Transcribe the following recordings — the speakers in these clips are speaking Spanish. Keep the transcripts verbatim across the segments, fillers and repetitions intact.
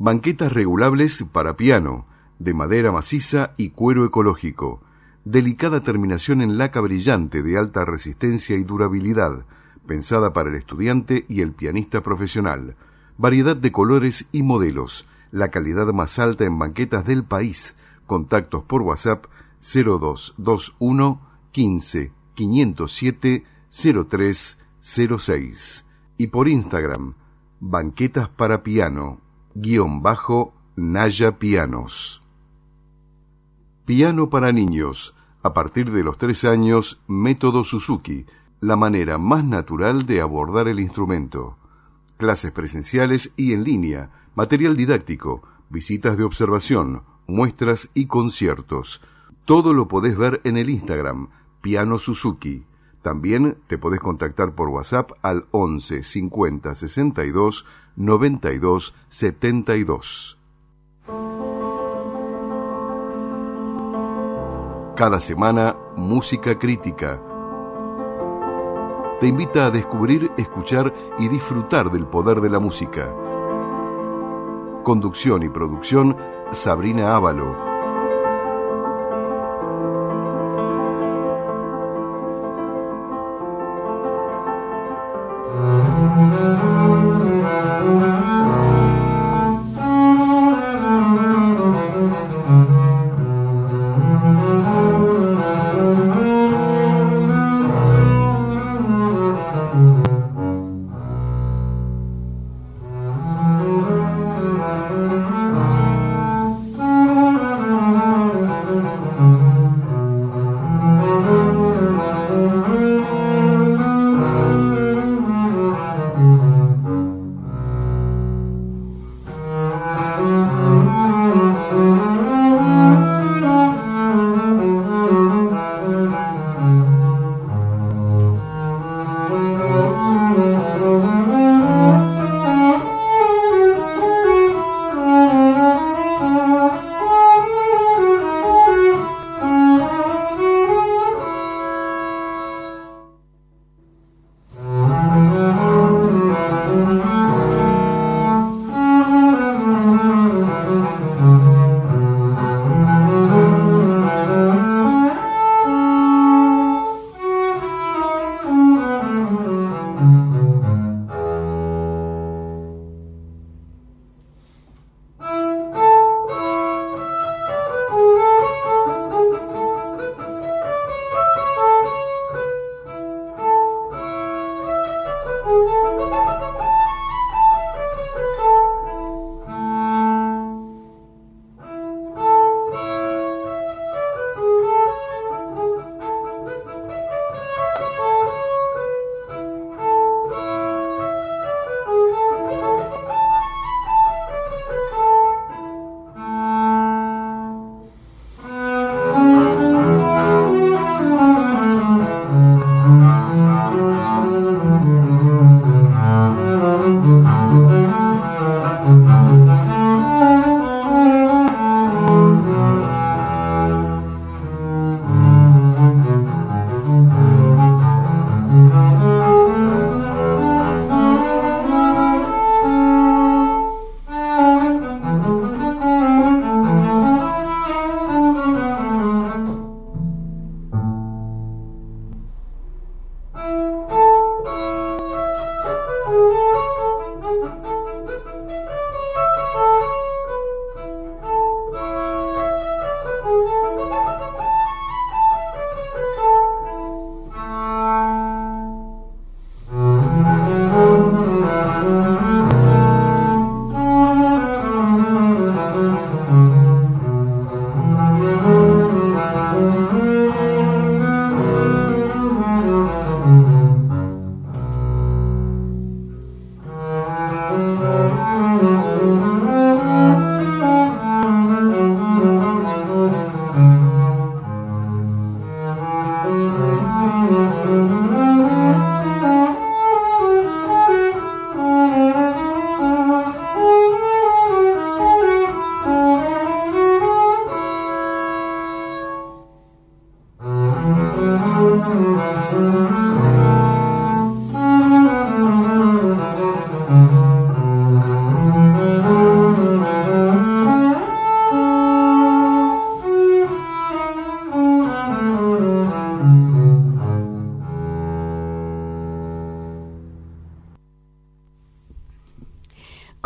Banquetas regulables para piano, de madera maciza y cuero ecológico. Delicada terminación en laca brillante de alta resistencia y durabilidad, pensada para el estudiante y el pianista profesional. Variedad de colores y modelos. La calidad más alta en banquetas del país. Contactos por WhatsApp cero dos dos uno quince quinientos siete cero tres cero seis y por Instagram banquetas para piano guión bajo Naya Pianos. Piano para niños a partir de los tres años, método Suzuki, la manera más natural de abordar el instrumento. Clases presenciales y en línea, material didáctico, visitas de observación, muestras y conciertos. Todo lo podés ver en el Instagram, Piano Suzuki. También te podés contactar por WhatsApp al once cincuenta sesenta y dos noventa y dos setenta y dos. Cada semana, música crítica. Te invita a descubrir, escuchar y disfrutar del poder de la música. Conducción y producción, Sabrina Ávalo.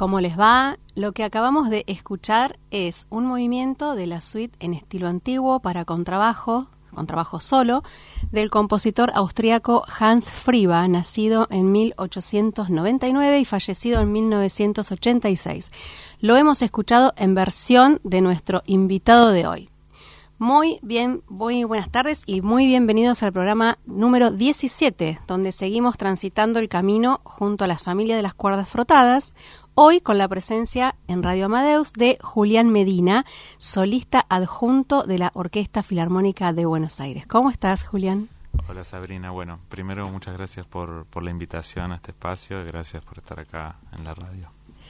¿Cómo les va? Lo que acabamos de escuchar es un movimiento de la suite en estilo antiguo para contrabajo, contrabajo solo, del compositor austríaco Hans Friba, nacido en mil ochocientos noventa y nueve y fallecido en mil novecientos ochenta y seis. Lo hemos escuchado en versión de nuestro invitado de hoy. Muy bien, muy buenas tardes y muy bienvenidos al programa número diecisiete, donde seguimos transitando el camino junto a las familias de las cuerdas frotadas, hoy con la presencia en Radio Amadeus de Julián Medina, solista adjunto de la Orquesta Filarmónica de Buenos Aires. ¿Cómo estás, Julián? Hola, Sabrina. Bueno, primero muchas gracias por, por la invitación a este espacio y gracias por estar acá en la radio.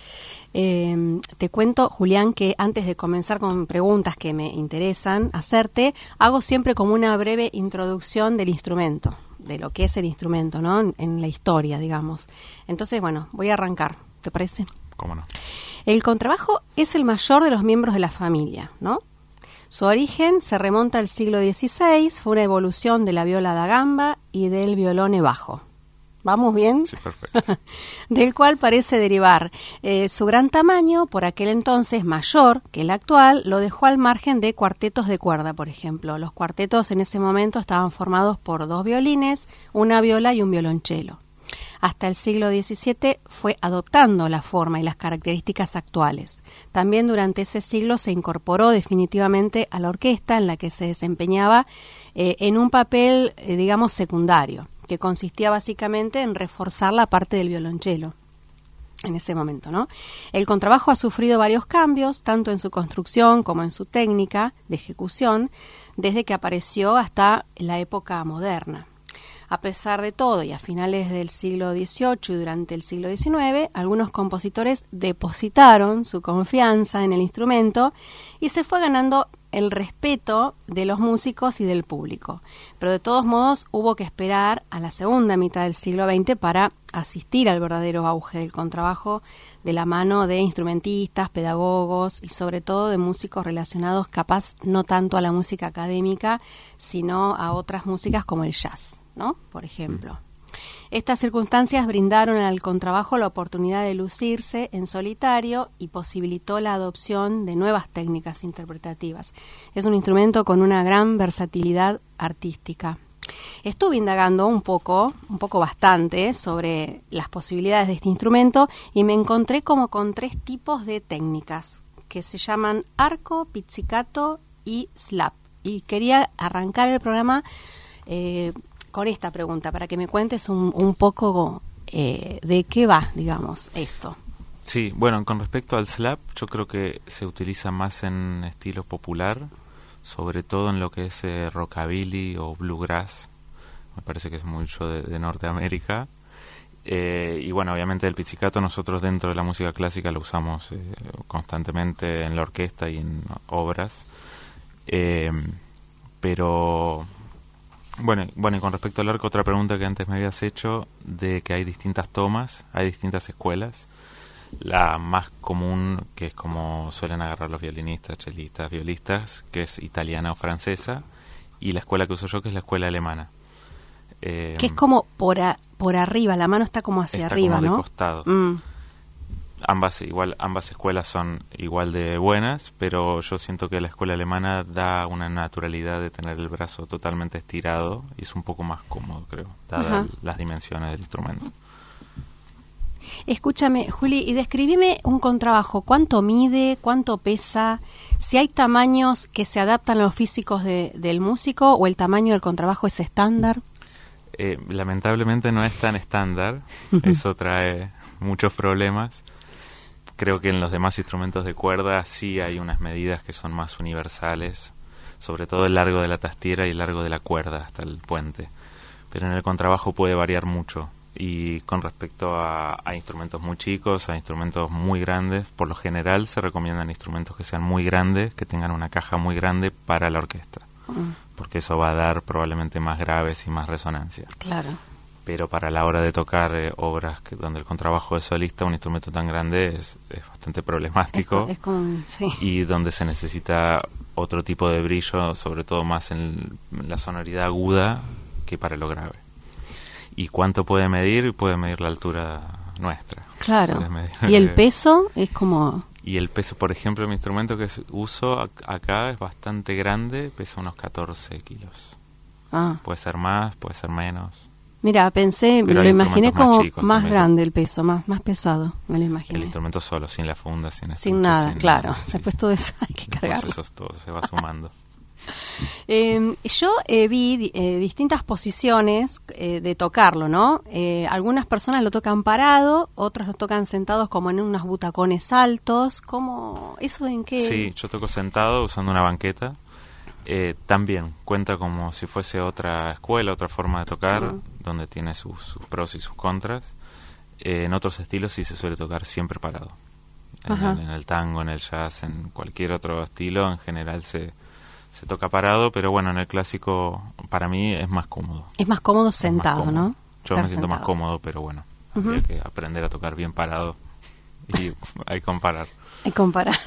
Eh, te cuento, Julián, que antes de comenzar con preguntas que me interesan hacerte, hago siempre como una breve introducción del instrumento, de lo que es el instrumento, ¿no? En, en la historia, digamos. Entonces, bueno, voy a arrancar, ¿te parece? ¿Cómo no? El contrabajo es el mayor de los miembros de la familia, ¿no? Su origen se remonta al siglo dieciséis, fue una evolución de la viola da gamba y del violone bajo. ¿Vamos bien? Sí, perfecto. Del cual parece derivar eh, su gran tamaño, por aquel entonces mayor que el actual, lo dejó al margen de cuartetos de cuerda, por ejemplo. Los cuartetos en ese momento estaban formados por dos violines, una viola y un violonchelo. Hasta el siglo diecisiete fue adoptando la forma y las características actuales. También durante ese siglo se incorporó definitivamente a la orquesta, en la que se desempeñaba eh, en un papel, eh, digamos, secundario, que consistía básicamente en reforzar la parte del violonchelo en ese momento, ¿no? El contrabajo ha sufrido varios cambios, tanto en su construcción como en su técnica de ejecución, desde que apareció hasta la época moderna. A pesar de todo, y a finales del siglo dieciocho y durante el siglo diecinueve, algunos compositores depositaron su confianza en el instrumento y se fue ganando el respeto de los músicos y del público. Pero de todos modos hubo que esperar a la segunda mitad del siglo veinte para asistir al verdadero auge del contrabajo de la mano de instrumentistas, pedagogos y sobre todo de músicos relacionados capaz no tanto a la música académica, sino a otras músicas como el jazz, ¿no? Por ejemplo. Estas circunstancias brindaron al contrabajo la oportunidad de lucirse en solitario y posibilitó la adopción de nuevas técnicas interpretativas. Es un instrumento con una gran versatilidad artística. Estuve indagando un poco, un poco bastante, sobre las posibilidades de este instrumento y me encontré como con tres tipos de técnicas que se llaman arco, pizzicato y slap. Y quería arrancar el programa eh, con esta pregunta, para que me cuentes un, un poco eh, de qué va, digamos, esto. Sí, bueno, con respecto al slap, yo creo que se utiliza más en estilo popular, sobre todo en lo que es eh, rockabilly o bluegrass. Me parece que es mucho de, de Norteamérica. Eh, y bueno, obviamente el pizzicato nosotros dentro de la música clásica lo usamos eh, constantemente en la orquesta y en obras. Eh, pero... Bueno, bueno, y con respecto al arco, otra pregunta que antes me habías hecho, de que hay distintas tomas, hay distintas escuelas. La más común, que es como suelen agarrar los violinistas, chelistas, violistas, que es italiana o francesa, y la escuela que uso yo, que es la escuela alemana. Eh, que es como por, a, por arriba, la mano está como hacia está arriba, como ¿no? de costado. Mm. Ambas igual ambas escuelas son igual de buenas, pero yo siento que la escuela alemana da una naturalidad de tener el brazo totalmente estirado y es un poco más cómodo, creo, dadas las dimensiones del instrumento. Escúchame, Juli, y describime un contrabajo. ¿Cuánto mide? ¿Cuánto pesa? Si hay tamaños que se adaptan a los físicos de, del músico o el tamaño del contrabajo es estándar. Eh, lamentablemente no es tan estándar, eso trae muchos problemas. Creo que en los demás instrumentos de cuerda sí hay unas medidas que son más universales, sobre todo el largo de la tastiera y el largo de la cuerda hasta el puente. Pero en el contrabajo puede variar mucho. Y con respecto a, a instrumentos muy chicos, a instrumentos muy grandes, por lo general se recomiendan instrumentos que sean muy grandes, que tengan una caja muy grande para la orquesta, mm. porque eso va a dar probablemente más graves y más resonancia. Claro. Pero para la hora de tocar eh, obras que, donde el contrabajo es solista, un instrumento tan grande es, es bastante problemático. Es, es como, sí. Y donde se necesita otro tipo de brillo, sobre todo más en, en la sonoridad aguda que para lo grave. ¿Y cuánto puede medir? Puede medir la altura nuestra. Claro. Es medio- ¿Y el peso es como...? Y el peso, por ejemplo, mi instrumento que uso ac- acá es bastante grande, pesa unos catorce kilos. Ah. Puede ser más, puede ser menos. Mira, pensé, Pero lo hay imaginé instrumentos más como chicos más también. grande el peso, más más pesado, me lo imaginé. El instrumento solo, sin la funda, sin Sin estuche, nada, sin claro. nada, sí. Después todo eso hay que Después cargarlo. eso es todo, se va sumando. Eh, yo eh, vi di- eh, distintas posiciones eh, de tocarlo, ¿no? Eh, algunas personas lo tocan parado, otros lo tocan sentados como en unos butacones altos. ¿Cómo? ¿Eso en qué? Sí, yo toco sentado usando una banqueta. Eh, también cuenta como si fuese otra escuela, otra forma de tocar, Ujú. donde tiene sus, sus pros y sus contras. Eh, en otros estilos sí se suele tocar siempre parado. En Ajá. el, en el tango, en el jazz, en cualquier otro estilo, en general se, se toca parado, pero bueno, en el clásico para mí es más cómodo. Es más cómodo Es más sentado, cómodo. ¿no? Yo Estar me siento más sentado. cómodo, pero bueno, Ujú. habría que aprender a tocar bien parado y hay que comparar. Hay que comparar.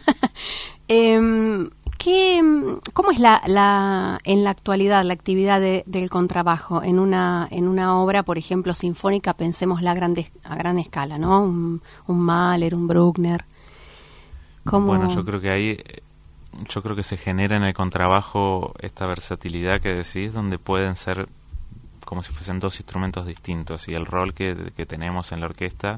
Em, ¿qué, em, ¿Cómo es la, la en la actualidad la actividad de- del contrabajo en una en una obra, por ejemplo, sinfónica? Pensemos la grande, a gran escala, ¿no? Un, un Mahler, un Bruckner. ¿Cómo? Bueno, yo creo que ahí, eh, yo creo que se genera en el contrabajo esta versatilidad que decís, donde pueden ser como si fuesen dos instrumentos distintos, y el rol que, que tenemos en la orquesta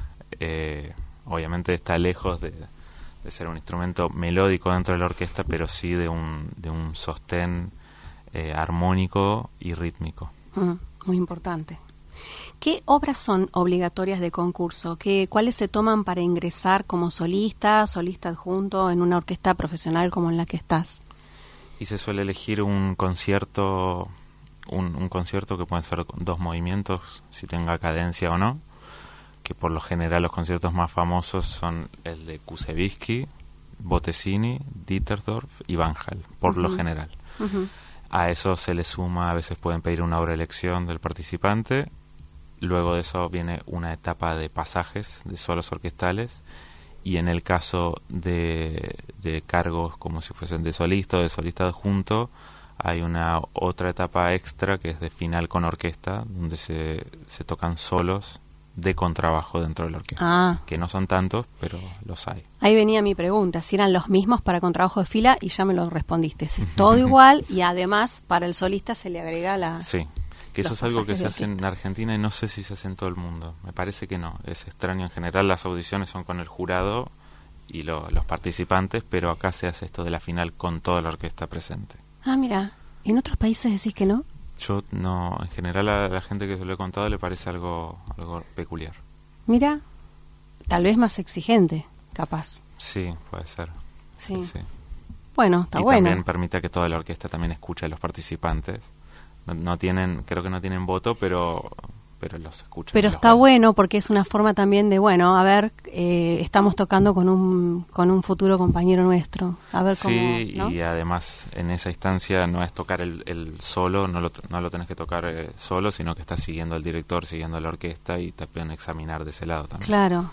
eh, obviamente está lejos de, de ser un instrumento melódico dentro de la orquesta, pero sí de un, de un sostén eh, armónico y rítmico. Mm, muy importante. ¿Qué obras son obligatorias de concurso? ¿Qué, ¿Cuáles se toman para ingresar como solista, solista adjunto en una orquesta profesional como en la que estás? Y se suele elegir un concierto, un, un concierto que pueden ser dos movimientos, si tenga cadencia o no, que por lo general los conciertos más famosos son el de Kusevitzky, Bottesini, Ditterdorf y Van Hal, por lo Ujú. general. Ujú. A eso se le suma, a veces pueden pedir una obra de elección del participante. Luego de eso viene una etapa de pasajes, de solos orquestales, y en el caso de, de cargos como si fuesen de solista o de solista adjunto, hay una otra etapa extra que es de final con orquesta, donde se, se tocan solos de contrabajo dentro de la orquesta, Ah, que no son tantos, pero los hay. ahí venía mi pregunta, si eran los mismos para contrabajo de fila, y ya me lo respondiste. Si es todo igual y además para el solista se le agrega la... Sí, que eso los es algo que pasajes se de hace en orquesta. Argentina y no sé si se hace en todo el mundo. Me parece que no, es extraño. En general las audiciones son con el jurado y lo- los participantes, pero acá se hace esto de la final con toda la orquesta presente. Ah, mira, ¿en otros países decís que no? Yo no, en general a la gente que se lo he contado le parece algo, algo peculiar. Mira, tal vez más exigente, capaz. Sí, puede ser. Sí. sí. Bueno, está y bueno. también permite que toda la orquesta también escuche a los participantes. No, no tienen, creo que no tienen voto, pero pero los escuchan. Pero y los está ven. bueno porque es una forma también de, bueno, a ver, eh, estamos tocando con un con un futuro compañero nuestro. A ver cómo, Sí, ¿no? y además en esa instancia no es tocar el, el solo, no lo, no lo tenés que tocar eh, solo, sino que estás siguiendo al director, siguiendo a la orquesta y te pueden examinar de ese lado también. Claro,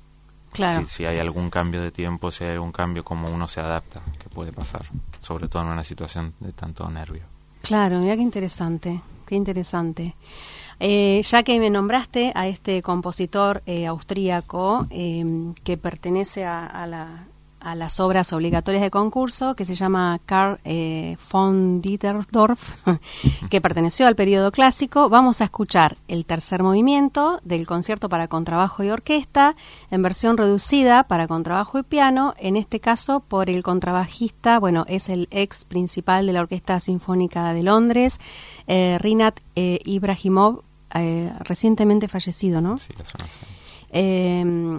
claro. Si, si hay algún cambio de tiempo, si hay algún cambio, como uno se adapta, que puede pasar, sobre todo en una situación de tanto nervio. Claro, mira qué interesante, qué interesante. Eh, ya que me nombraste a este compositor eh, austríaco eh, que pertenece a, a, la, a las obras obligatorias de concurso, que se llama Karl eh, von Ditterdorf, que perteneció al periodo clásico, vamos a escuchar el tercer movimiento del concierto para contrabajo y orquesta en versión reducida para contrabajo y piano, en este caso por el contrabajista, bueno, es el ex principal de la Orquesta Sinfónica de Londres, eh, Rinat eh, Ibrahimov, eh, recientemente fallecido, ¿no? Sí, eso no sé. Eh,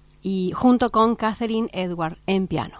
y junto con Catherine Edward en piano.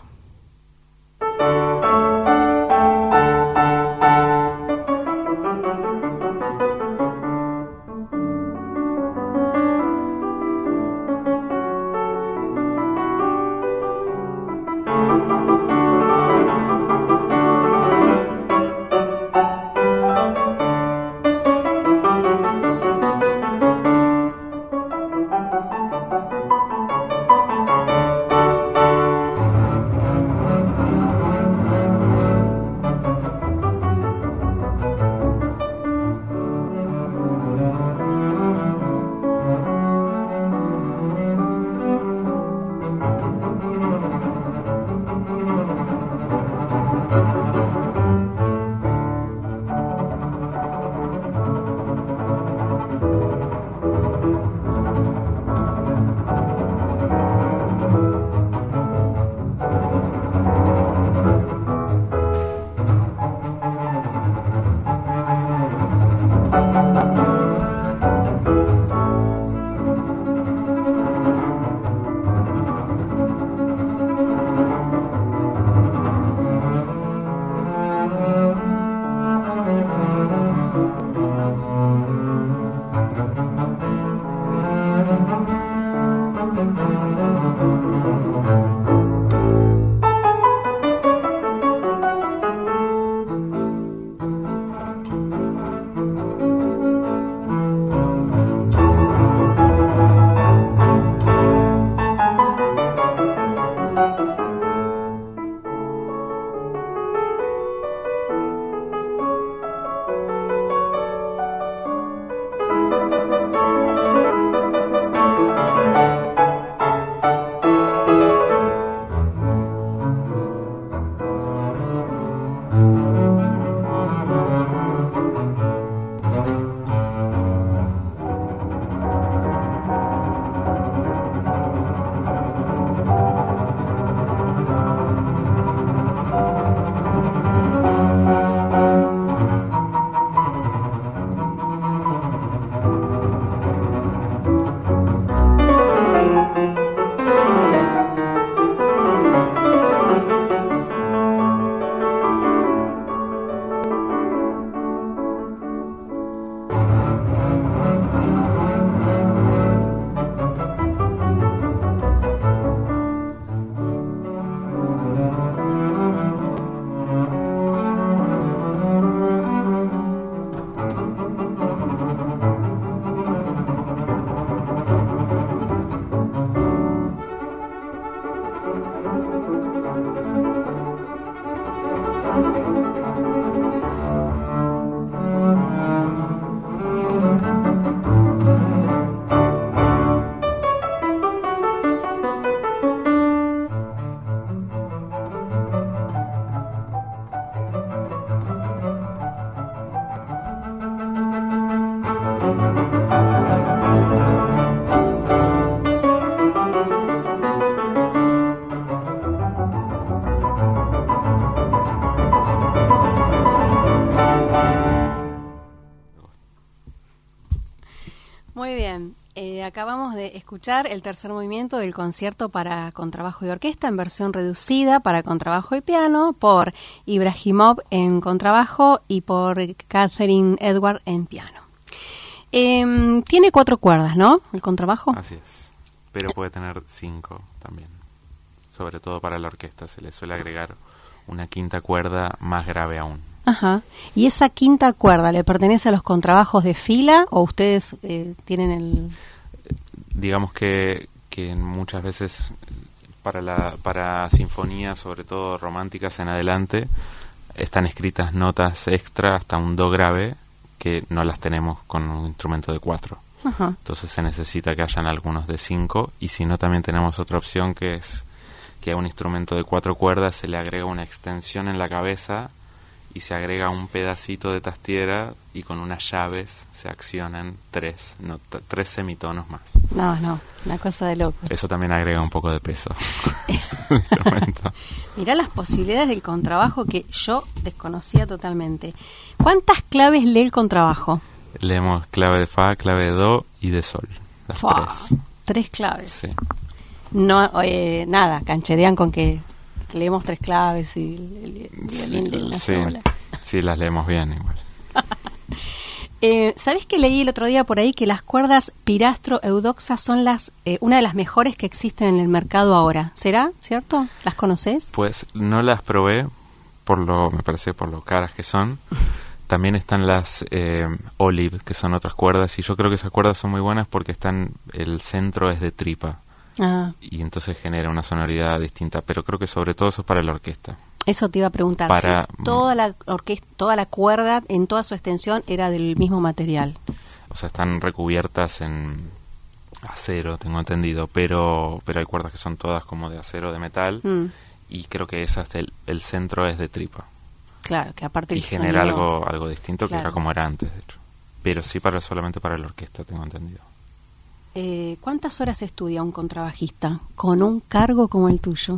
Muy bien, eh, acabamos de escuchar el tercer movimiento del concierto para contrabajo y orquesta en versión reducida para contrabajo y piano por Ibrahimov en contrabajo y por Catherine Edward en piano. Eh, tiene cuatro cuerdas, ¿no? El contrabajo. Así es, pero puede tener cinco también. Sobre todo para la orquesta se le suele agregar una quinta cuerda más grave aún. Ajá. ¿Y esa quinta cuerda le pertenece a los contrabajos de fila o ustedes eh, tienen el...? Digamos que, que muchas veces para la para sinfonías, sobre todo románticas en adelante, están escritas notas extra hasta un do grave que no las tenemos con un instrumento de cuatro. Ajá. Entonces se necesita que hayan algunos de cinco, y si no también tenemos otra opción, que es que a un instrumento de cuatro cuerdas se le agrega una extensión en la cabeza y se agrega un pedacito de tastiera y con unas llaves se accionan tres, no, t- tres semitonos más. No, no, una cosa de loco. Eso también agrega un poco de peso al instrumento. Mirá las posibilidades del contrabajo que yo desconocía totalmente. ¿Cuántas claves lee el contrabajo? Leemos clave de fa, clave de do y de sol. Las Fua, tres. Tres claves. Sí. No, eh, nada, cancherean con que leemos tres claves y el, el violín de una sí, sola. Sí, las leemos bien igual. eh, ¿Sabés que leí el otro día por ahí que las cuerdas Pirastro Eudoxa son las eh, una de las mejores que existen en el mercado ahora? ¿Será cierto? ¿Las conoces? Pues no las probé, por lo me parece por lo caras que son. También están las eh, Olive, que son otras cuerdas, y yo creo que esas cuerdas son muy buenas porque están el centro es de tripa. Ah. Y entonces genera una sonoridad distinta, pero creo que sobre todo eso es para la orquesta. Eso te iba a preguntar, para, si toda la orquesta, toda la cuerda en toda su extensión era del mismo material. O sea, están recubiertas en acero, tengo entendido, pero pero hay cuerdas que son todas como de acero, de metal, mm. y creo que esa el, el centro es de tripa. Claro, que aparte y el genera sonido... algo algo distinto, claro. Que era como era antes, de hecho. Pero sí para solamente para la orquesta, tengo entendido. Eh, ¿Cuántas horas estudia un contrabajista con un cargo como el tuyo?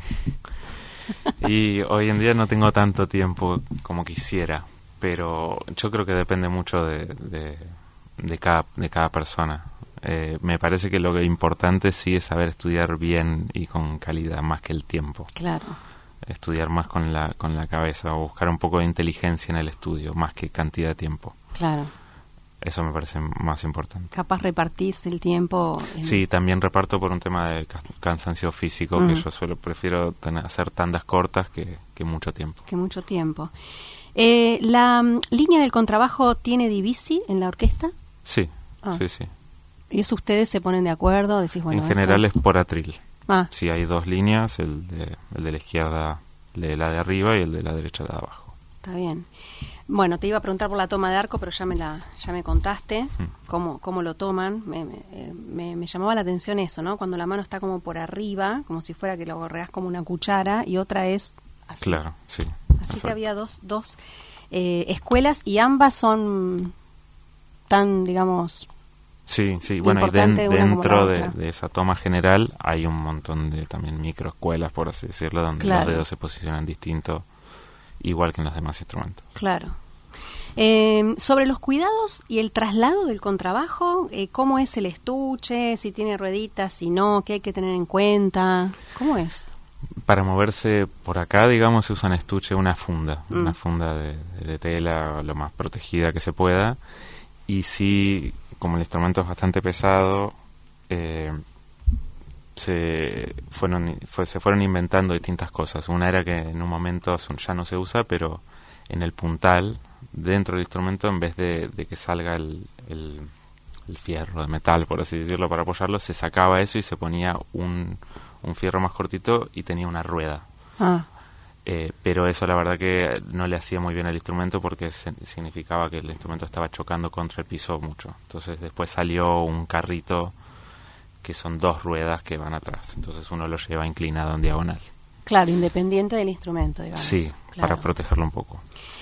Y hoy en día no tengo tanto tiempo como quisiera, pero yo creo que depende mucho de, de, de, cada, de cada persona. Eh, me parece que lo que importante sí es saber estudiar bien y con calidad, más que el tiempo. Claro. Estudiar más con la, con la cabeza, o buscar un poco de inteligencia en el estudio, más que cantidad de tiempo. Claro. Eso me parece más importante. Capaz repartís el tiempo. En... Sí, también reparto por un tema de cansancio físico, uh-huh. que yo suelo prefiero tener, hacer tandas cortas que, que mucho tiempo. Que mucho tiempo. Eh, ¿La um, línea del contrabajo tiene divisi en la orquesta? Sí, ah. sí, sí. ¿Y eso ustedes se ponen de acuerdo? Decís, bueno, en general esto... es por atril. Ah. Sí, hay dos líneas, el de, el de la izquierda, de la de arriba, y el de la derecha, la de abajo. Está bien. Bueno, te iba a preguntar por la toma de arco, pero ya me la ya me contaste mm. cómo cómo lo toman. Me, me, me, me llamaba la atención eso, ¿no? Cuando la mano está como por arriba, como si fuera que lo gorreás como una cuchara, y otra es así. Claro, sí. Así exacto. Que había dos dos eh, escuelas, y ambas son tan, digamos... Sí, sí. Bueno, y den, dentro de, de esa toma general hay un montón de también microescuelas, por así decirlo, donde claro. los dedos se posicionan distintos, igual que en los demás instrumentos. Claro. Eh, sobre los cuidados y el traslado del contrabajo, eh, ¿cómo es el estuche? Si tiene rueditas, si no, ¿qué hay que tener en cuenta? ¿Cómo es? Para moverse por acá, digamos, se usa en estuche una funda, mm. una funda de, de tela lo más protegida que se pueda. Y sí, como el instrumento es bastante pesado, eh, se fueron fue, se fueron inventando distintas cosas. Una era que en un momento ya no se usa, pero en el puntal, dentro del instrumento, en vez de, de que salga el, el, el fierro de metal, por así decirlo, para apoyarlo, se sacaba eso y se ponía un, un fierro más cortito y tenía una rueda. Ah. Eh, pero eso la verdad que no le hacía muy bien al instrumento, porque se, significaba que el instrumento estaba chocando contra el piso mucho. Entonces después salió un carrito que son dos ruedas que van atrás, entonces uno lo lleva inclinado en diagonal. Claro, independiente del instrumento, digamos. Sí, claro. Para protegerlo un poco.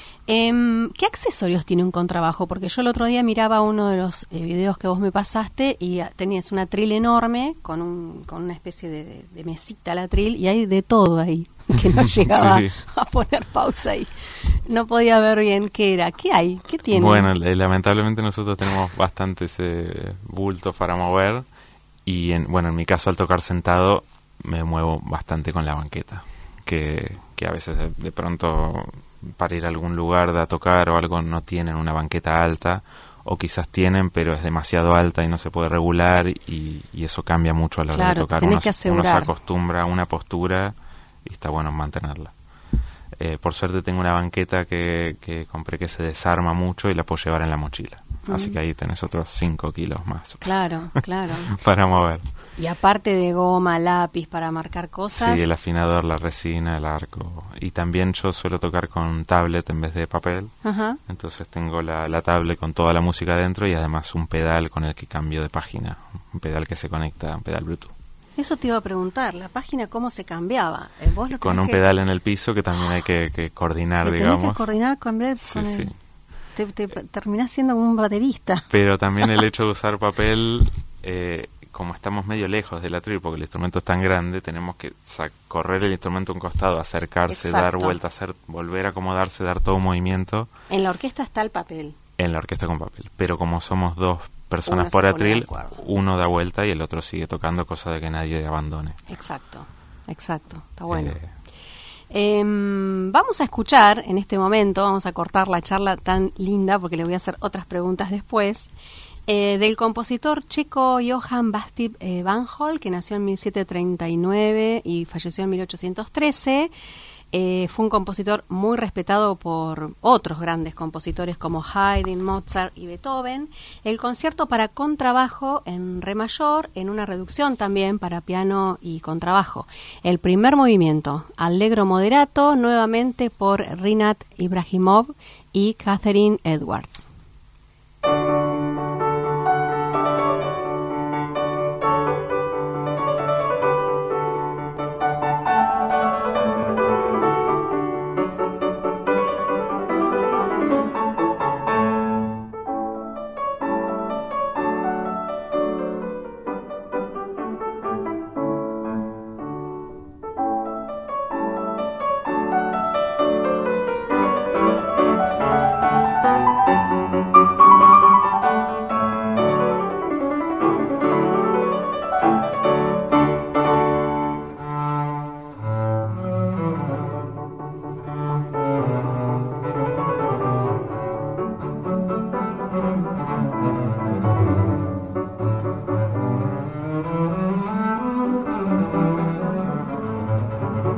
Eh, ¿Qué accesorios tiene un contrabajo? Porque yo el otro día miraba uno de los eh, videos que vos me pasaste y a, tenías una tril enorme con, un, con una especie de, de, de mesita la tril, y hay de todo ahí, que no llegaba sí. a poner pausa ahí. No podía ver bien qué era. ¿Qué hay? ¿Qué tiene? Bueno, eh, lamentablemente nosotros tenemos bastantes eh, bultos para mover, y en, bueno, en mi caso al tocar sentado me muevo bastante con la banqueta, que, que a veces de, de pronto... para ir a algún lugar de a tocar o algo no tienen una banqueta alta, o quizás tienen pero es demasiado alta y no se puede regular, y, y eso cambia mucho a la hora claro, de tocar. Uno, uno se acostumbra a una postura y está bueno mantenerla. Eh, por suerte tengo una banqueta que, que compré que se desarma mucho y la puedo llevar en la mochila. Mm. Así que ahí tenés otros cinco kilos más. Claro, claro. para mover. Y aparte de goma, lápiz para marcar cosas. Sí, el afinador, la resina, el arco. Y también yo suelo tocar con tablet en vez de papel. Ajá. Entonces tengo la, la tablet con toda la música dentro, y además un pedal con el que cambio de página. Un pedal que se conecta, un pedal Bluetooth. Eso te iba a preguntar, ¿la página cómo se cambiaba? Eh, ¿Vos lo con un que... pedal en el piso que también hay que, que coordinar, ¿Te digamos. Tenés que coordinar, cambiar sí, con sí. el... Te, te terminás siendo como un baterista. Pero también el hecho de usar papel, eh, como estamos medio lejos del atril, porque el instrumento es tan grande, tenemos que correr el instrumento a un costado, acercarse, Exacto. dar vuelta, hacer, volver a acomodarse, dar todo un movimiento. En la orquesta está el papel. En la orquesta con papel. Pero como somos dos personas por atril, uno da vuelta y el otro sigue tocando, cosa de que nadie abandone. Exacto, exacto, está bueno. Eh, eh, vamos a escuchar en este momento, vamos a cortar la charla tan linda porque le voy a hacer otras preguntas después, eh, del compositor checo Johann Baptist eh, Van Hol, que nació en mil setecientos treinta y nueve y falleció en mil ochocientos trece. Eh, fue un compositor muy respetado por otros grandes compositores como Haydn, Mozart y Beethoven. El concierto para contrabajo en re mayor, en una reducción también para piano y contrabajo. El primer movimiento, Allegro moderato, nuevamente por Rinat Ibrahimov y Catherine Edwards.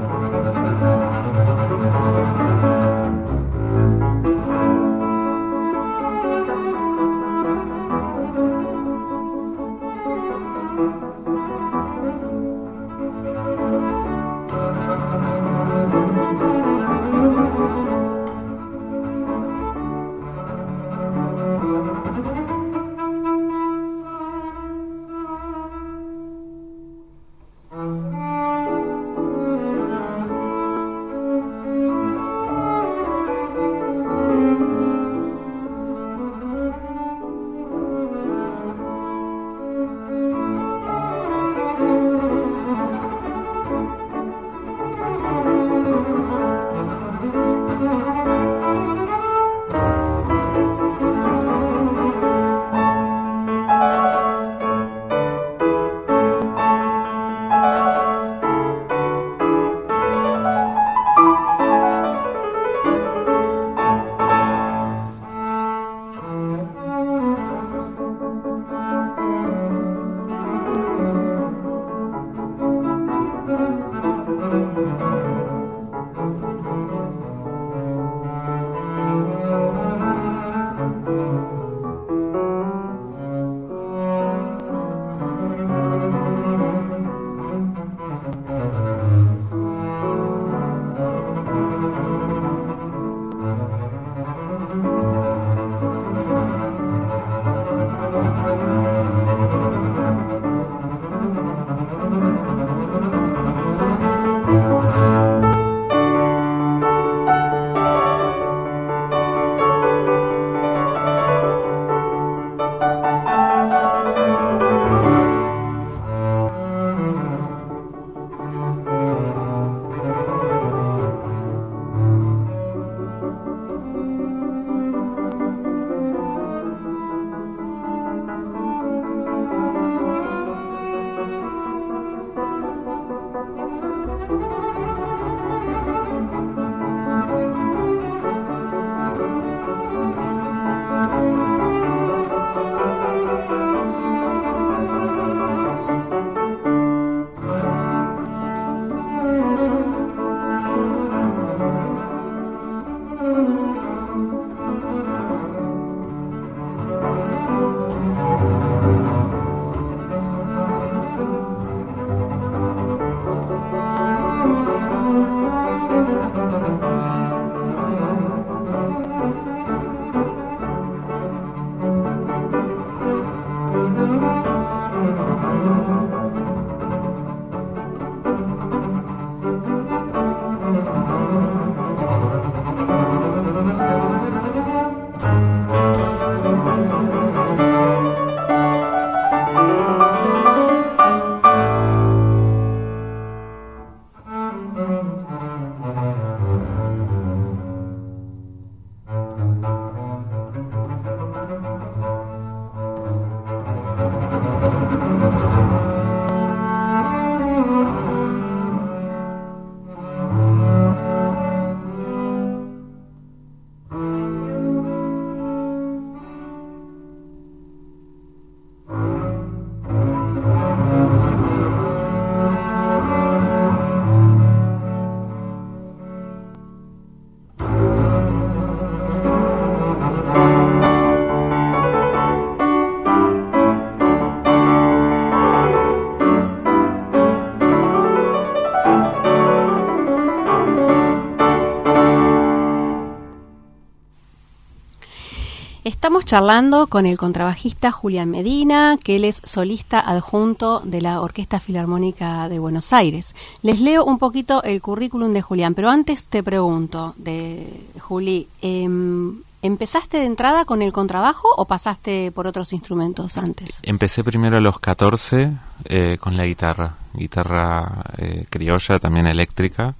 Estamos charlando con el contrabajista Julián Medina, que él es solista adjunto de la Orquesta Filarmónica de Buenos Aires. Les leo un poquito el currículum de Julián, pero antes te pregunto, de Juli, eh, ¿empezaste de entrada con el contrabajo o pasaste por otros instrumentos antes? Empecé primero a los catorce eh, con la guitarra, guitarra eh, criolla, también eléctrica,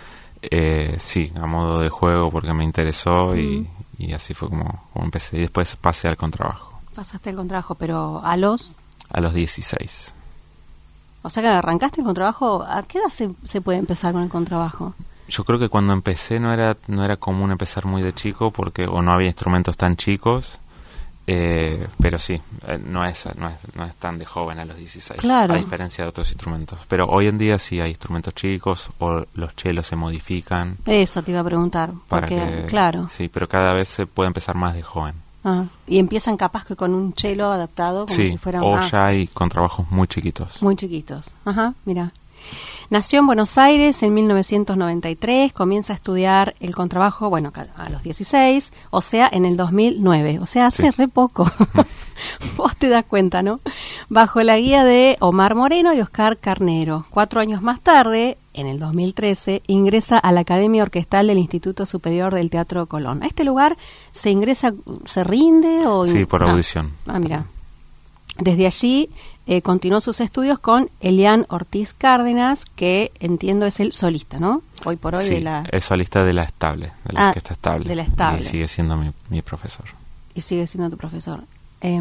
eh, sí, a modo de juego porque me interesó mm. y... Y así fue como, como empecé. Y después pasé al contrabajo. Pasaste al contrabajo, pero a los... A los dieciséis. O sea que arrancaste el contrabajo. ¿A qué edad se, se puede empezar con el contrabajo? Yo creo que cuando empecé no era no era común empezar muy de chico, porque o no había instrumentos tan chicos, Eh, pero sí, eh, no es, no es no es tan de joven a los dieciséis, claro. A diferencia de otros instrumentos. Pero hoy en día sí hay instrumentos chicos o los chelos se modifican. Eso te iba a preguntar. Para porque, que, claro. Sí, pero cada vez se puede empezar más de joven. Ah, y empiezan capaz que con un cello adaptado, como sí, si fueran... o ah, ya hay contrabajos muy chiquitos. muy chiquitos. Ajá, mira. Nació en Buenos Aires en mil novecientos noventa y tres, comienza a estudiar el contrabajo, bueno, a los dieciséis, o sea, en el dos mil nueve, o sea, hace sí. re poco. Vos te das cuenta, ¿no? Bajo la guía de Omar Moreno y Oscar Carnero. Cuatro años más tarde, en el dos mil trece, ingresa a la Academia Orquestal del Instituto Superior del Teatro Colón. ¿A este lugar se ingresa, se rinde o...? Sí, por ah, audición. Ah, mira. Desde allí eh, continuó sus estudios con Elian Ortiz Cárdenas, que entiendo es el solista, ¿no? Hoy por hoy sí, de la... es solista de la Estable, de la ah, Orquesta Estable. De la Estable. Y sigue siendo mi, mi profesor. Y sigue siendo tu profesor. Eh,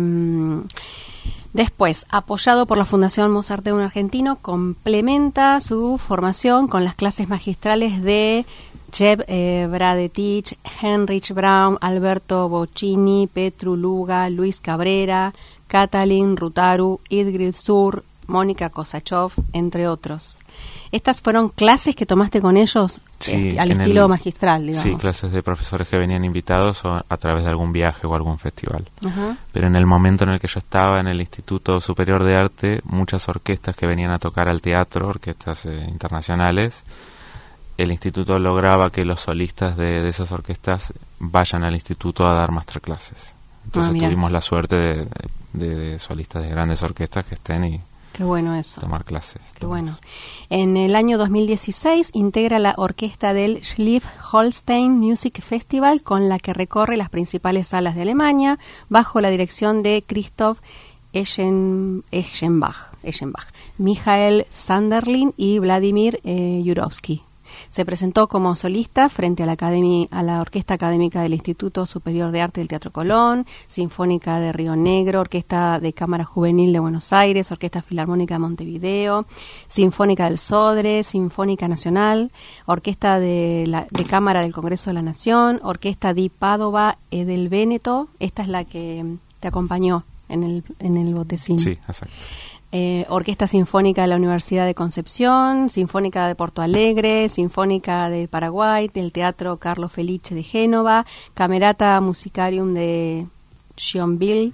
después, apoyado por la Fundación Mozarteum Argentino, complementa su formación con las clases magistrales de Jeb eh, Bradetich, Heinrich Braun, Alberto Bocchini, Petru Luga, Luis Cabrera, Katalin Rutaru, Idgrid Sur, Mónica Kosachov, entre otros. ¿Estas fueron clases que tomaste con ellos sí, este, al estilo el, magistral, digamos? Sí, clases de profesores que venían invitados o a través de algún viaje o algún festival. Ajá. Pero en el momento en el que yo estaba en el Instituto Superior de Arte, muchas orquestas que venían a tocar al teatro, orquestas eh, internacionales, el instituto lograba que los solistas de, de esas orquestas vayan al instituto a dar masterclasses. Entonces ah, tuvimos la suerte de, de, de solistas de grandes orquestas que estén y qué bueno eso. tomar clases. Qué bueno. En el año dos mil dieciséis integra la orquesta del Schleswig-Holstein Music Festival, con la que recorre las principales salas de Alemania, bajo la dirección de Christoph Eschen, Eschenbach, Eschenbach, Michael Sanderlin y Vladimir eh, Jurovsky. Se presentó como solista frente a la, academia, a la Orquesta Académica del Instituto Superior de Arte del Teatro Colón, Sinfónica de Río Negro, Orquesta de Cámara Juvenil de Buenos Aires, Orquesta Filarmónica de Montevideo, Sinfónica del Sodre, Sinfónica Nacional, Orquesta de, la, de Cámara del Congreso de la Nación, Orquesta di Padova e del Véneto. Esta es la que te acompañó en el, en el botecín. Sí, exacto. Eh, Orquesta Sinfónica de la Universidad de Concepción, Sinfónica de Porto Alegre, Sinfónica de Paraguay, del Teatro Carlo Felice de Génova, Camerata Musicarium de Thionville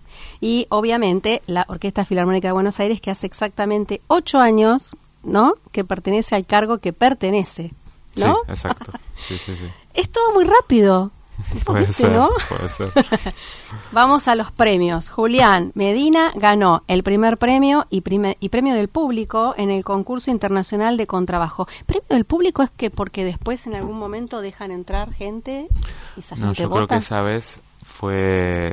y obviamente la Orquesta Filarmónica de Buenos Aires, que hace exactamente ocho años, ¿no?, que pertenece al cargo que pertenece, ¿no? Sí, exacto. Sí, sí, sí. Es todo muy rápido. Puede ¿Viste, ser, no? puede ser. Vamos a los premios. Julián Medina ganó el primer premio y, primer, y premio del público en el concurso internacional de contrabajo. Premio del público es que porque después en algún momento dejan entrar gente y esa no, gente yo vota. creo que esa vez fue,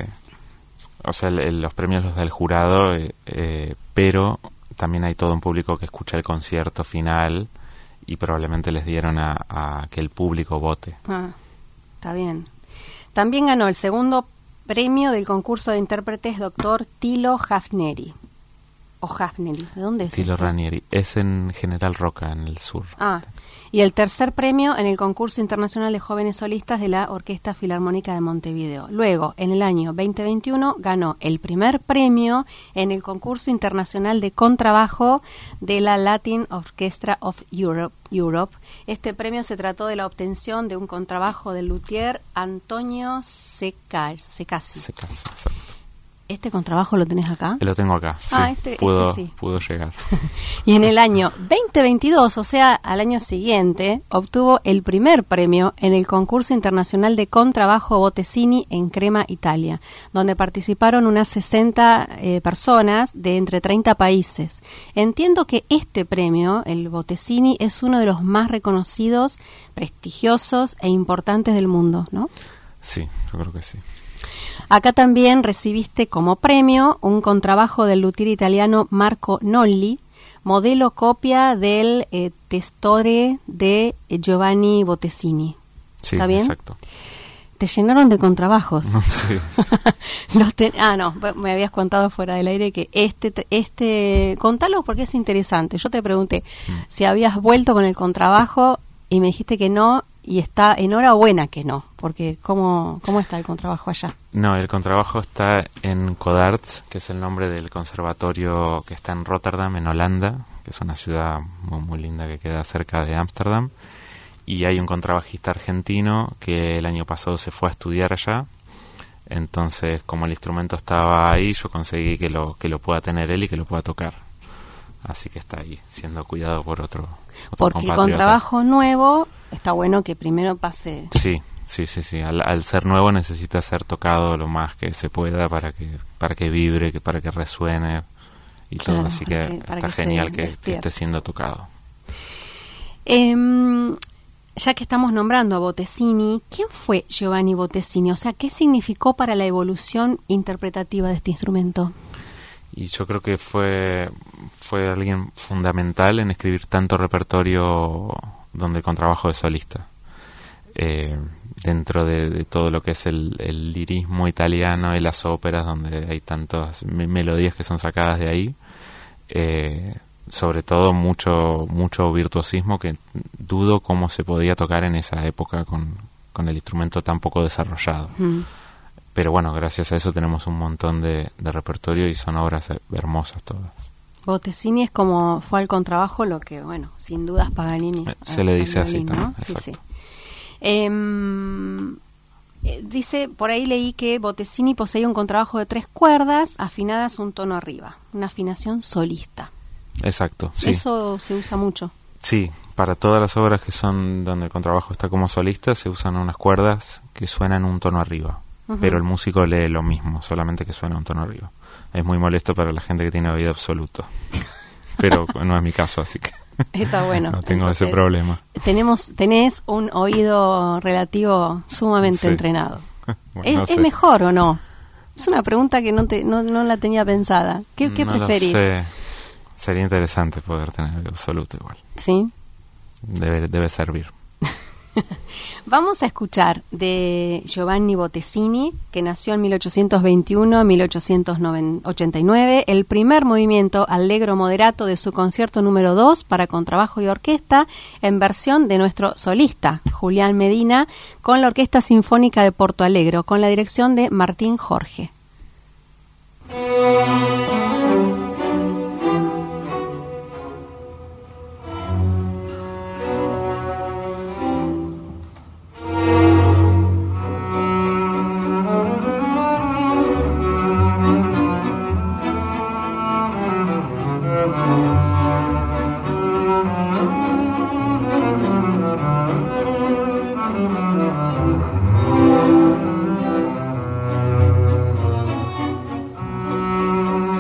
o sea, el, el, los premios los da el jurado, eh, eh, pero también hay todo un público que escucha el concierto final y probablemente les dieron a, a que el público vote. Ah, está bien. También ganó el segundo premio del concurso de intérpretes doctor Tilo Hafneri. O Hafneri, ¿de dónde es? Tilo esto? Ranieri, es en General Roca, en el sur. Ah, y el tercer premio en el concurso internacional de jóvenes solistas de la Orquesta Filarmónica de Montevideo. Luego, en el año veinte veintiuno, ganó el primer premio en el concurso internacional de contrabajo de la Latin Orchestra of Europe. Europe. Este premio se trató de la obtención de un contrabajo del luthier Antonio Secasi. Secasi, exacto. ¿Este contrabajo lo tenés acá? Lo tengo acá, sí. Ah, este, pudo, este sí. pudo llegar. Y en el año veinte veintidós, o sea, al año siguiente, obtuvo el primer premio en el concurso internacional de contrabajo Bottesini en Crema, Italia, donde participaron unas sesenta eh, personas de entre treinta países. Entiendo que este premio, el Bottesini, es uno de los más reconocidos, prestigiosos e importantes del mundo, ¿no? Sí, yo creo que sí. Acá también recibiste como premio un contrabajo del luthier italiano Marco Nolli, modelo copia del eh, Testore de Giovanni Bottesini. Sí, ¿Está bien? Exacto. Te llenaron de contrabajos. Sí. Los ten- ah, no, me habías contado fuera del aire que este, este, contalo porque es interesante. Yo te pregunté mm. si habías vuelto con el contrabajo y me dijiste que no. y está enhorabuena que no, porque ¿cómo, cómo está el contrabajo allá? No, el contrabajo está en Codarts, que es el nombre del conservatorio que está en Rotterdam, en Holanda, que es una ciudad muy, muy linda que queda cerca de Ámsterdam. Y hay un contrabajista argentino que el año pasado se fue a estudiar allá. Entonces, como el instrumento estaba ahí, yo conseguí que lo que lo pueda tener él y que lo pueda tocar. Así que está ahí, siendo cuidado por otro, otro Porque compatriota. con trabajo nuevo está bueno que primero pase... Sí, sí, sí, sí. Al, al ser nuevo necesita ser tocado lo más que se pueda para que para que vibre, que para que resuene y Claro, todo. Así para que, que- para está que se genial que, que despierte. esté siendo tocado. Em, ya que estamos nombrando a Bottesini, ¿quién fue Giovanni Bottesini? O sea, ¿qué significó para la evolución interpretativa de este instrumento? Y yo creo que fue fue alguien fundamental en escribir tanto repertorio donde el contrabajo de solista. Eh, dentro de, de todo lo que es el, el lirismo italiano y las óperas, donde hay tantas me- melodías que son sacadas de ahí, eh, sobre todo mucho mucho virtuosismo que dudo cómo se podía tocar en esa época con, con el instrumento tan poco desarrollado. Mm. Pero bueno, gracias a eso tenemos un montón de, de repertorio y son obras hermosas todas. Bottesini es como fue al contrabajo lo que, bueno, sin dudas Paganini. Eh, se al- le al dice así violín, también, ¿no? Sí, exacto. sí. Em, eh, dice, por ahí leí que Bottesini poseía un contrabajo de tres cuerdas afinadas un tono arriba, una afinación solista. Exacto, sí. Eso se usa mucho. Sí, para todas las obras que son donde el contrabajo está como solista se usan unas cuerdas que suenan un tono arriba. Ujú. Pero el músico lee lo mismo, solamente que suena un tono arriba. Es muy molesto para la gente que tiene oído absoluto. Pero no es mi caso, así que Está bueno. no tengo ese Entonces, problema. Tenemos, tenés un oído relativo sumamente Sí. entrenado. Bueno, ¿Es, no es sé. mejor o no? Es una pregunta que no, te, no, no la tenía pensada. ¿Qué, qué No lo preferís? sé. Sería interesante poder tener oído absoluto igual. ¿Sí? Debe, debe servir. Vamos a escuchar de Giovanni Bottesini, que nació en mil ochocientos veintiuno a mil ochocientos ochenta y nueve, el primer movimiento allegro moderato de su concierto número dos para contrabajo y orquesta, en versión de nuestro solista, Julián Medina, con la Orquesta Sinfónica de Porto Alegre, con la dirección de Martín Jorge. Thank you.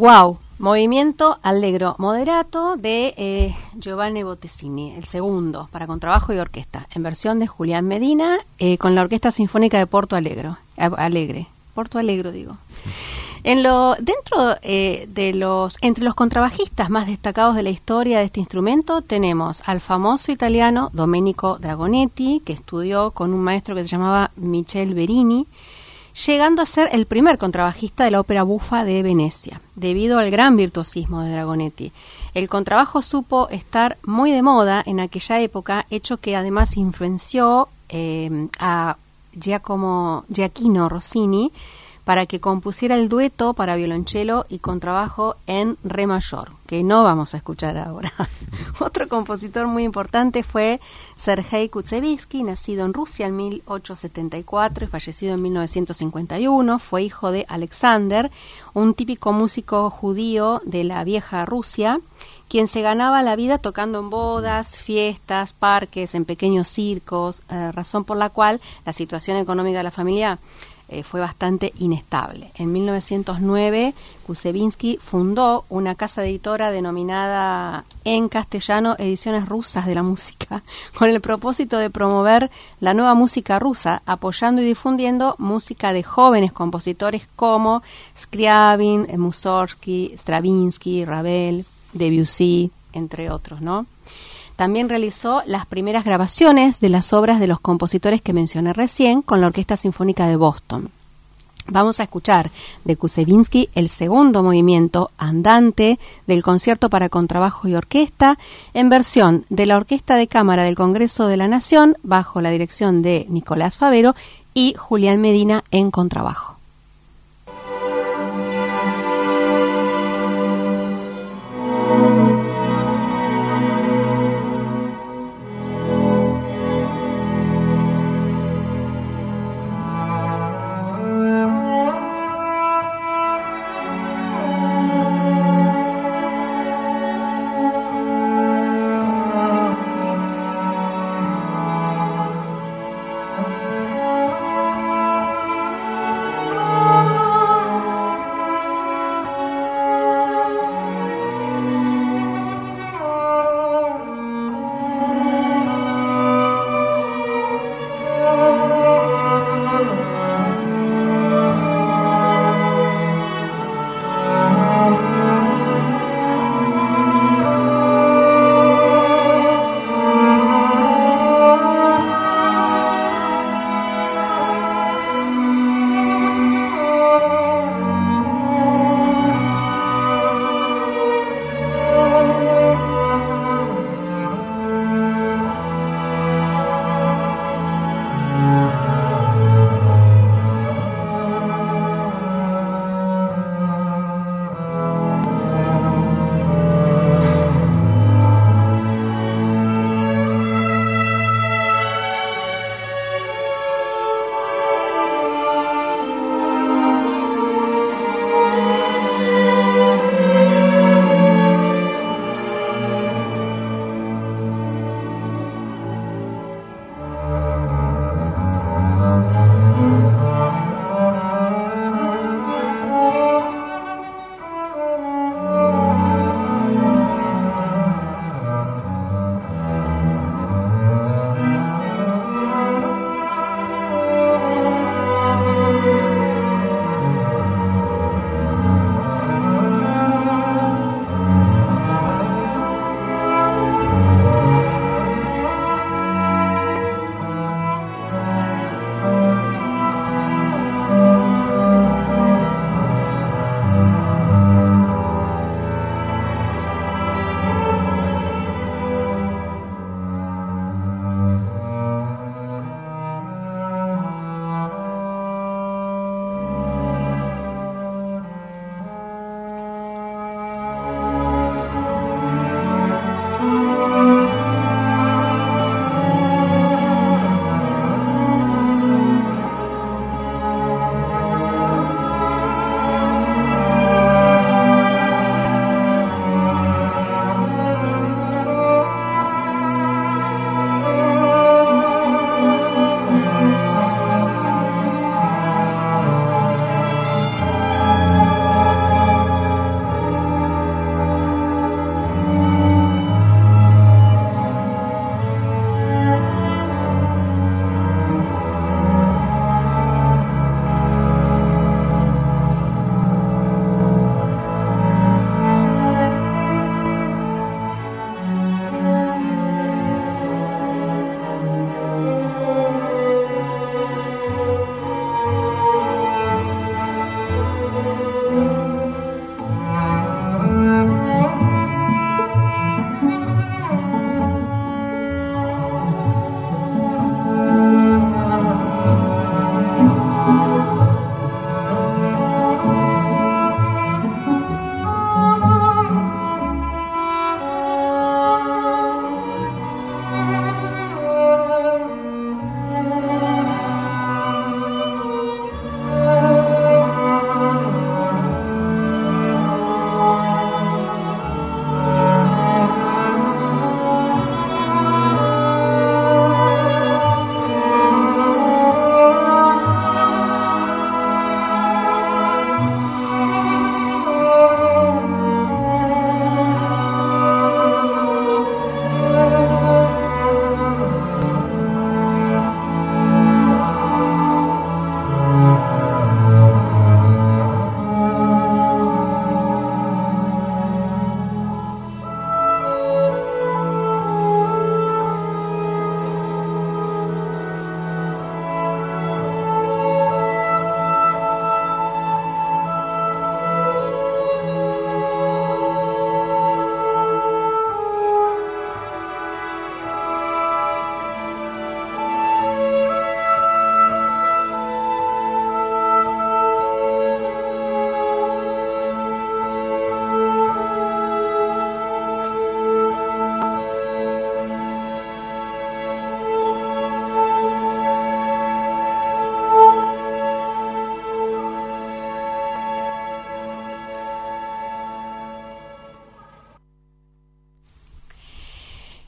Wow, movimiento allegro moderato de eh, Giovanni Bottesini, el segundo, para contrabajo y orquesta, en versión de Julián Medina, eh, con la Orquesta Sinfónica de Porto Alegre. Alegre, Porto Alegre digo. En lo, dentro eh, de los, entre los contrabajistas más destacados de la historia de este instrumento tenemos al famoso italiano Domenico Dragonetti, que estudió con un maestro que se llamaba Michel Berini, llegando a ser el primer contrabajista de la ópera bufa de Venecia, debido al gran virtuosismo de Dragonetti. El contrabajo supo estar muy de moda en aquella época, hecho que además influenció eh, a Giacomo Giacchino Rossini para que compusiera el dueto para violonchelo y contrabajo en re mayor, que no vamos a escuchar ahora. Otro compositor muy importante fue Sergei Kutsevitsky, nacido en Rusia en mil ochocientos setenta y cuatro y fallecido en mil novecientos cincuenta y uno. Fue hijo de Alexander, un típico músico judío de la vieja Rusia, quien se ganaba la vida tocando en bodas, fiestas, parques, en pequeños circos, eh, razón por la cual la situación económica de la familia Eh, fue bastante inestable. En mil novecientos nueve, Kusevinsky fundó una casa editora denominada en castellano Ediciones Rusas de la Música, con el propósito de promover la nueva música rusa, apoyando y difundiendo música de jóvenes compositores como Scriabin, Mussorgsky, Stravinsky, Ravel, Debussy, entre otros, ¿no? También realizó las primeras grabaciones de las obras de los compositores que mencioné recién con la Orquesta Sinfónica de Boston. Vamos a escuchar de Kusevinsky el segundo movimiento andante del concierto para contrabajo y orquesta en versión de la Orquesta de Cámara del Congreso de la Nación bajo la dirección de Nicolás Favero y Julián Medina en contrabajo.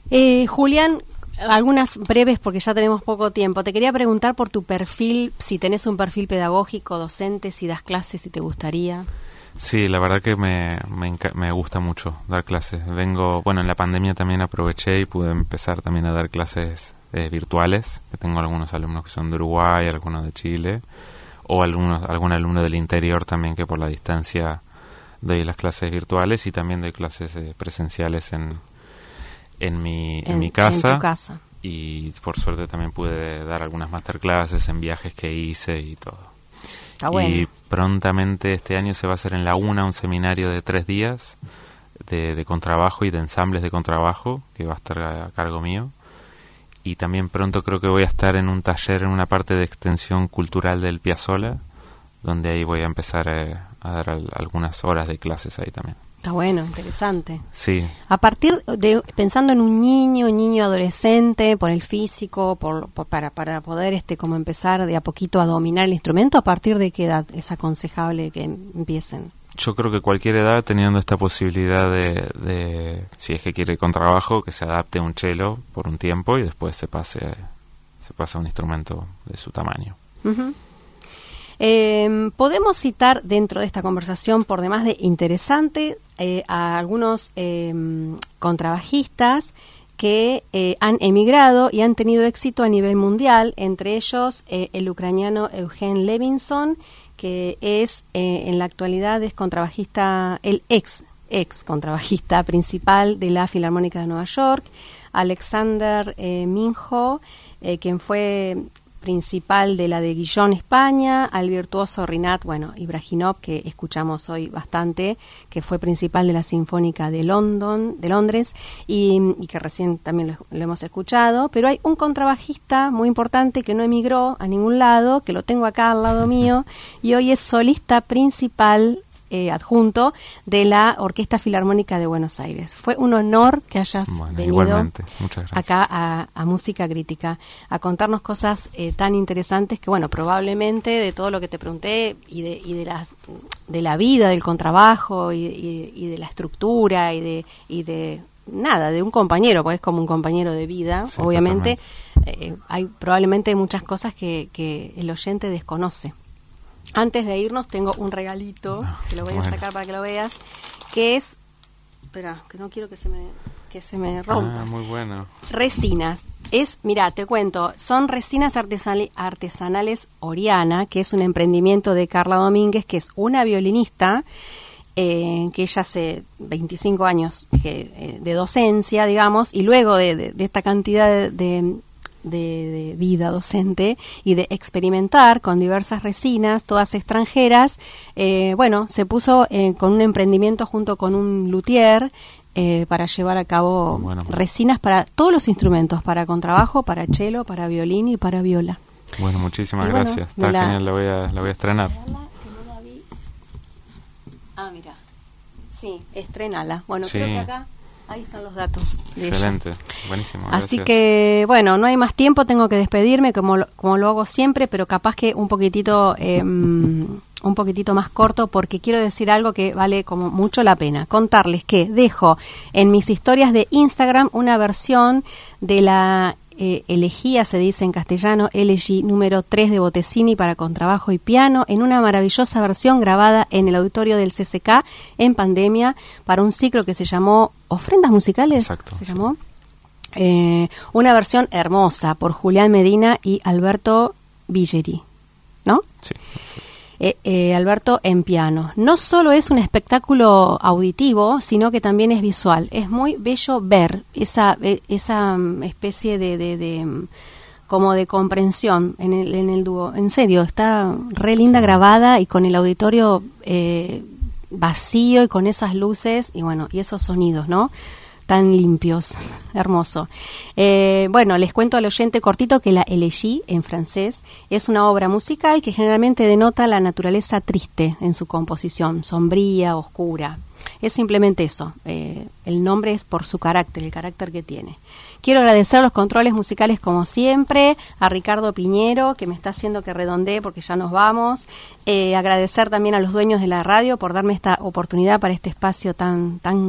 Eh, Julián, algunas breves porque ya tenemos poco tiempo. Te quería preguntar por tu perfil, si tenés un perfil pedagógico, docente, si das clases, si te gustaría. Sí, la verdad que me, me, me gusta mucho dar clases. Vengo, bueno, en la pandemia también aproveché y pude empezar también a dar clases eh, virtuales. Que tengo algunos alumnos que son de Uruguay, algunos de Chile, o algunos, algún alumno del interior también que por la distancia doy las clases virtuales y también doy clases eh, presenciales en, en, mi, en, en mi casa. En tu casa. Y por suerte también pude dar algunas masterclasses en viajes que hice y todo. Está bueno. Y prontamente este año se va a hacer en la UNA un seminario de tres días de, de contrabajo y de ensambles de contrabajo que va a estar a, a cargo mío. Y también pronto creo que voy a estar en un taller en una parte de extensión cultural del Piazzolla, donde ahí voy a empezar a, a dar al, algunas horas de clases ahí también. Está bueno, interesante. Sí. A partir de, pensando en un niño, un niño adolescente, por el físico, por, por para para poder este como empezar de a poquito a dominar el instrumento, ¿a partir de qué edad es aconsejable que empiecen? Yo creo que cualquier edad, teniendo esta posibilidad de, de si es que quiere contrabajo, que se adapte a un cello por un tiempo y después se pase se pase a un instrumento de su tamaño. Uh-huh. Eh, podemos citar dentro de esta conversación, por demás de interesante, eh, a algunos eh, contrabajistas que eh, han emigrado y han tenido éxito a nivel mundial, entre ellos eh, el ucraniano Eugen Levinson, que es eh, en la actualidad es contrabajista, el ex ex contrabajista principal de la Filarmónica de Nueva York, Alexander eh, Minho, eh, quien fue principal de la de Guillón, España, al virtuoso Rinat, bueno, Ibrahimov, que escuchamos hoy bastante, que fue principal de la Sinfónica de London, de Londres, y, y que recién también lo, lo hemos escuchado, pero hay un contrabajista muy importante que no emigró a ningún lado, que lo tengo acá al lado mío, y hoy es solista principal Eh, adjunto de la Orquesta Filarmónica de Buenos Aires. Fue un honor que hayas bueno, venido Muchas gracias. acá a, a Música Crítica a contarnos cosas eh, tan interesantes que, bueno, probablemente de todo lo que te pregunté y de, y de las de la vida del contrabajo y, y, y de la estructura y de y de nada, de un compañero, porque es como un compañero de vida, sí, obviamente eh, hay probablemente muchas cosas que, que el oyente desconoce. Antes de irnos tengo un regalito, que lo voy a bueno. sacar para que lo veas, que es, espera, que no quiero que se me que se me rompa. Ah, muy bueno. Resinas. Es, mira, te cuento, son resinas artesanales, artesanales Oriana, que es un emprendimiento de Carla Domínguez, que es una violinista eh, que ella hace veinticinco años que, eh, de docencia, digamos, y luego de, de, de esta cantidad de, de De, de vida docente y de experimentar con diversas resinas, todas extranjeras, eh, bueno, se puso eh, con un emprendimiento junto con un luthier eh, para llevar a cabo bueno, resinas para todos los instrumentos, para contrabajo, para cello, para violín y para viola. Bueno, muchísimas y gracias. Bueno, Está la, genial, la voy a, la voy a estrenar. Ah, mira. Sí, estrenala. Bueno, sí. creo que acá ahí están los datos. Excelente, ella. Buenísimo. Así gracias. que, bueno, no hay más tiempo, tengo que despedirme como lo, como lo hago siempre, pero capaz que un poquitito, eh, un poquitito más corto, porque quiero decir algo que vale como mucho la pena. Contarles que dejo en mis historias de Instagram una versión de la eh, elegía, se dice en castellano, Elegy número tres de Bottesini para contrabajo y piano, en una maravillosa versión grabada en el auditorio del C C K en pandemia para un ciclo que se llamó Ofrendas Musicales. Exacto, se sí. llamó. Eh, una versión hermosa por Julián Medina y Alberto Villeri, ¿no? Sí. sí. Eh, eh, Alberto en piano. No solo es un espectáculo auditivo, sino que también es visual. Es muy bello ver esa eh, esa um, especie de, de, de um, como de comprensión en el, en el dúo. En serio, está re linda grabada y con el auditorio eh, vacío y con esas luces y bueno, y esos sonidos, ¿no? Tan limpios, hermoso. Eh, bueno, les cuento al oyente cortito que la Elegy, en francés, es una obra musical que generalmente denota la naturaleza triste en su composición, sombría, oscura. Es simplemente eso, eh, el nombre es por su carácter, el carácter que tiene. Quiero agradecer los controles musicales como siempre, a Ricardo Piñero, que me está haciendo que redondee porque ya nos vamos. Eh, agradecer también a los dueños de la radio por darme esta oportunidad para este espacio tan, tan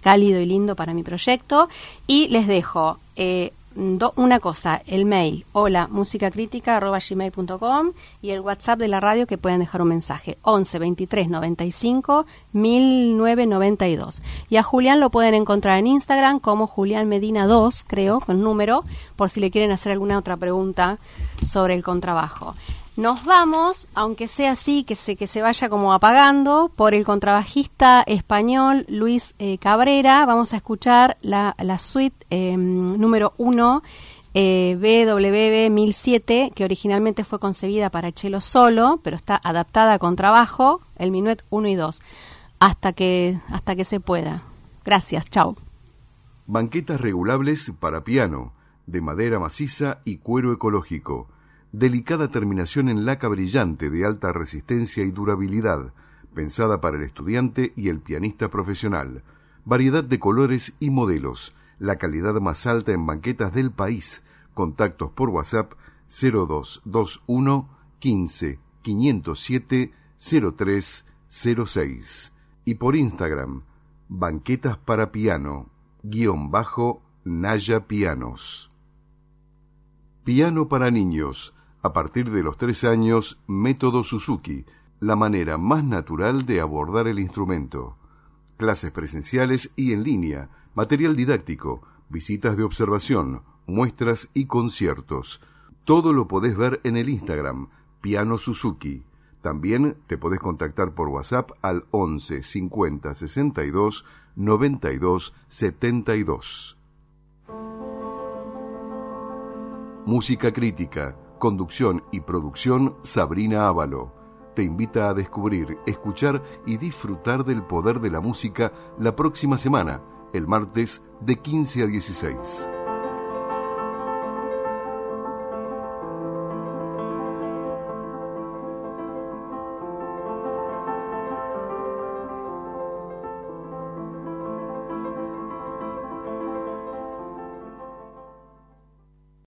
cálido y lindo para mi proyecto. Y les dejo eh, do, una cosa, el mail, hola, musicacrítica arroba gmail punto com, y el WhatsApp de la radio que pueden dejar un mensaje, once veintitrés noventa y cinco mil novecientos noventa y dos. Y a Julián lo pueden encontrar en Instagram como Julián Medina dos, creo, con número, por si le quieren hacer alguna otra pregunta sobre el contrabajo. Nos vamos, aunque sea así, que se, que se vaya como apagando, por el contrabajista español Luis eh, Cabrera. Vamos a escuchar la, la suite eh, número uno, eh, B W B mil siete, que originalmente fue concebida para cello solo, pero está adaptada a contrabajo, el minuet uno y dos, hasta que, hasta que se pueda. Gracias, chao. Banquetas regulables para piano, de madera maciza y cuero ecológico. Delicada terminación en laca brillante de alta resistencia y durabilidad, pensada para el estudiante y el pianista profesional. Variedad de colores y modelos, la calidad más alta en banquetas del país. Contactos por WhatsApp cero dos dos uno quince quinientos siete cero tres cero seis y por Instagram banquetas para piano guión bajo Naya Pianos. Piano para niños. A partir de los tres años, método Suzuki, la manera más natural de abordar el instrumento. Clases presenciales y en línea, material didáctico, visitas de observación, muestras y conciertos. Todo lo podés ver en el Instagram, Piano Suzuki. También te podés contactar por WhatsApp al once cincuenta sesenta y dos noventa y dos setenta y dos. Música crítica. Conducción y producción Sabrina Ávalo. Te invita a descubrir, escuchar y disfrutar del poder de la música la próxima semana, el martes de quince a dieciséis.